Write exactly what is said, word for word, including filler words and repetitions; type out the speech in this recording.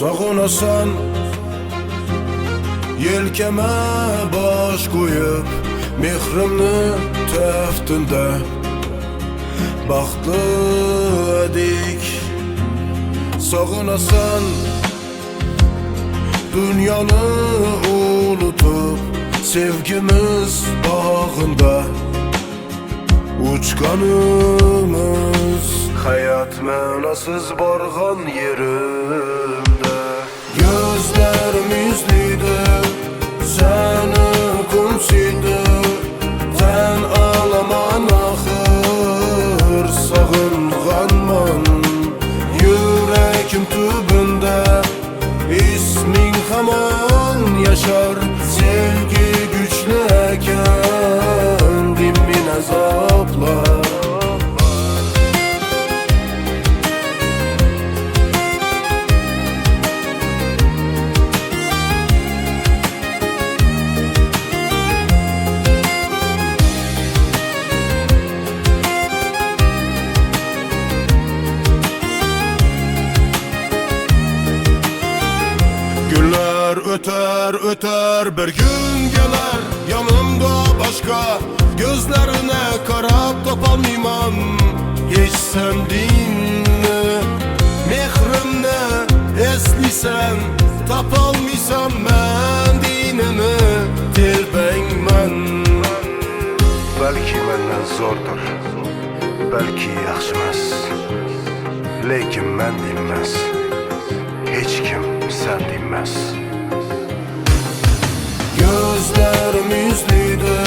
Sağınasan yelkeme baş koyup mehrimni teftinde baxtlı edik. Sağınasan dünyanı unutup sevgimiz bağında uçkanımız hayat mənasız barğan yerimde. Gözlerim yüzlüydü, seni kumsiydi, sen ağlaman axır sağınğanman. Yürekim tübünde ismin haman yaşar, sevgi güçlü eken dimin azaplar. Günler öter öter bir gün gelir yanımda başka, gözlerine karab tapalmayman hiç sendinni. Mehrimni eslisen tapalmaysan men dinini telbengman. Belki menden zordur, belki yaxşımas, lekin men bilmez, hiç kim sen bilmez. Gözlerim yüzlüydü,